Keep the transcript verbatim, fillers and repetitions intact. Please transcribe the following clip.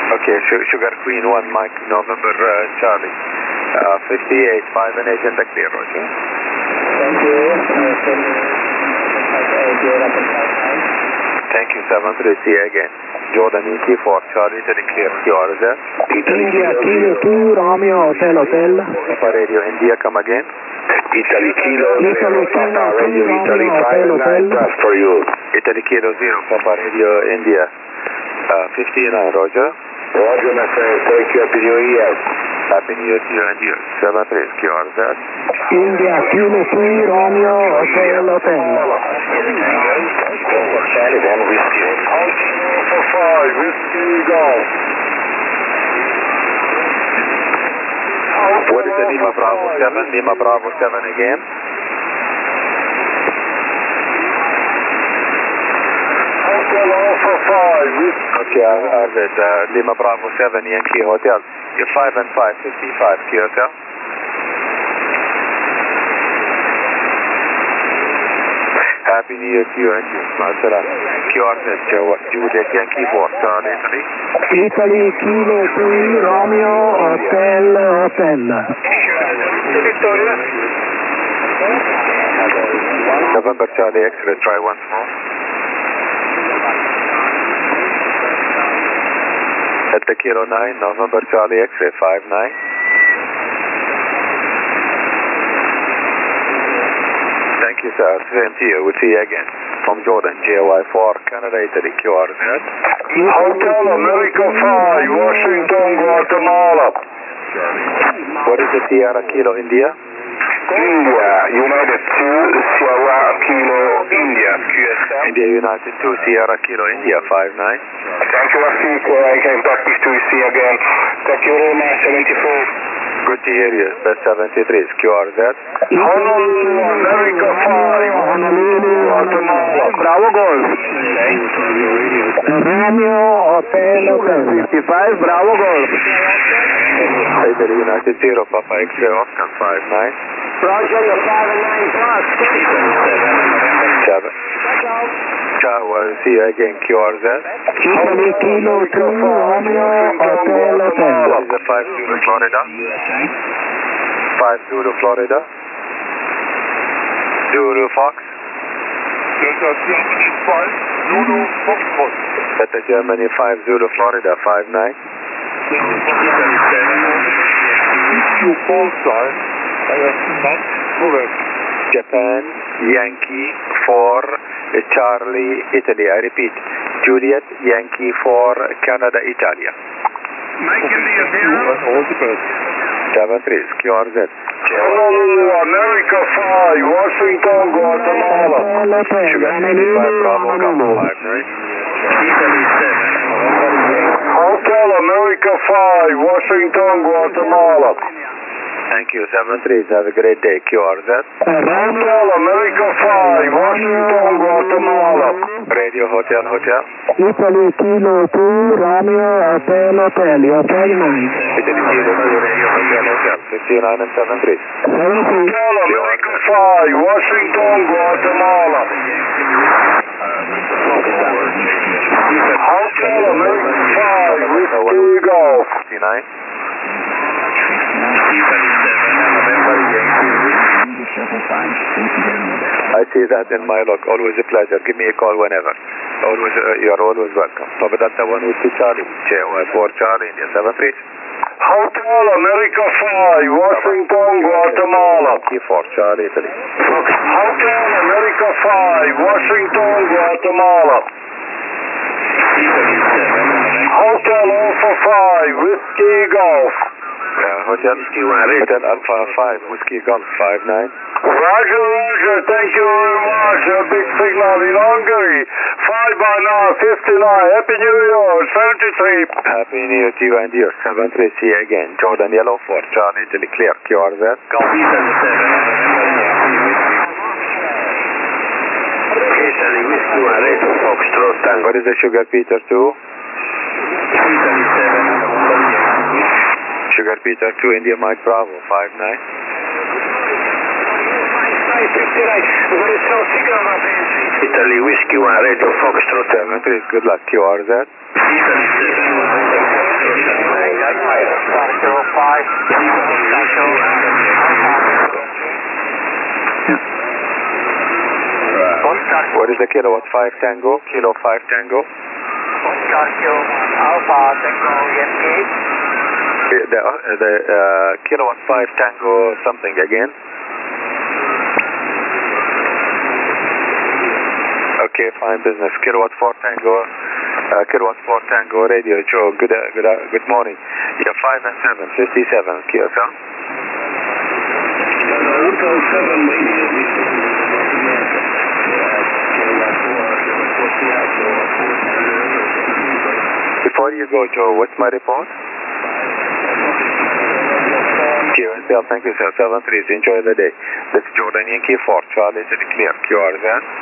Okay, Sugar Queen one, Mike, November, uh, Charlie. Uh, fifty-eight, five and eight in the clear, Roger. Thank you. Thank you, seven three, see you again. Jordan E T four, Charlie to the clear, Q R Z. India, Kilo two, Romeo, Hotel, Hotel. Papa Radio, India, come again. Italy Kilo Italy, zero, Kilo Papa two, Radio Italy Romeo, five Hotel, nine, Hotel. just for you. Italy Kilo zero, Papa Radio, India. Uh, fifty-nine, Roger. Roger, my friend, thank you, Happy New Year. Happy New Year to you and you. seven three, Q R Z. India, Kilo two, Romeo, Hotel, Hotel. Charlie one whiskey. For five, whiskey golf. What is the Lima Bravo seven? Lima Bravo seven again. Hotel Alpha five. Okay, I, I read uh, Lima Bravo seven, Yankee Hotel. You're five and five, fifty-five, Q Hotel. Happy New Year to you and you. Marcela. Q R Z, Juliet Yankee four, Charlie, Italy. Italy, Kilo two, Romeo, Hotel, Hotel. Victoria. November Charlie X-ray, try once more. At the Kilo nine, November Charlie X-ray, five nine. Thank you, sir. Same to you. We'll see you again. From Jordan, J Y four, Canada, Italy, Q R Z. Hotel America five, Washington, Guatemala. What is the Sierra Kilo, India? India, United two, Sierra Kilo, India. Q S M. India United two, Sierra Kilo, India, five nine. Thank you, Rafik. I can practice to see again. Thank you very much, seventy-four. Good to hear you. That's seventy-three, Q R Z. Honolulu, America five, Honolulu, Guatemala. Bravo Golf. Romeo, Hotel, Hotel. fifty-five, Bravo Golf. Italy United zero, Papa X-ray, Oscar, five nine. Roger, you're five and nine plus. seven. Ciao, I'll see you again, Q R Z. Italy, Kilo two, Romeo, Hotel, Hotel. What is the five Zulu, Florida? five Zulu, Florida. Zulu, Fox. Delta Germany five, Zulu, Foxtrot. Delta Germany five Zulu, Florida, five nine. You call sign, I have not correct. Japan, Yankee four, Charlie, Italy. I repeat, Juliet, Yankee four, Canada, Italia. Mike India zero. All the best. seven three, Q R Z. Honolulu, America five, Washington, Guatemala. Sugar fifty-five, Bravo, Golf, five nine. Hotel America five, Washington, Guatemala. Thank you, seven three. Have a great day, Q R Z. Hotel America five, Washington, Guatemala. Radio Hotel, Hotel. Italy, Kilo two, Romeo, Hotel, Hotel. Hotel nine. Italy Kilo two, Radio Hotel, Hotel. fifty-nine and seven three. seven three. Hotel America five, Washington, Guatemala. Hotel America five, Whiskey Golf. fifty-nine. I see that in my log. Always a pleasure. Give me a call whenever. Always, uh, you are always welcome. Papa Delta one with two Charlie. J Y four Charlie, India seven three. Hotel America five, Washington, Guatemala. Key four Charlie, Italy. Hotel America five, Washington, Guatemala. Hotel Alpha five, Whiskey Golf. Uh, Hotel Hotel Alpha five, Whiskey Golf, five nine. Roger, Roger, thank you very much. A big signal in Hungary. five by nine, fifty-nine. Happy New Year, seventy-three. Happy New Year to you and yours. seven three, see you again. Jordan Yellow four, Charlie, Italy, clear, Q R Z. Italy, Whiskey one, Radio Foxtrot. What is the Sugar Peter two? Sugar Peter two, India Mike Bravo, five nine. Italy, Whiskey one, Radio Foxtrot. seven three, good luck, Q R Z. five, Tango, Alpha. What is the kilowatt five Tango? Kilo five Tango? Tango, Alpha, Tango, Yankee. The, uh, the uh, kilowatt five Tango something again? Okay, fine business. Kilowatt four Tango, uh, kilowatt four Tango radio, Joe. Good, uh, good, uh, good morning. Yeah, five and seven, fifty-seven, Q F L. Before you go, Joe, what's my report? Q S L, thank you, sir. seven three, enjoy the day. This is Jordan Yankee four, Charlie, is it clear? Q R Z.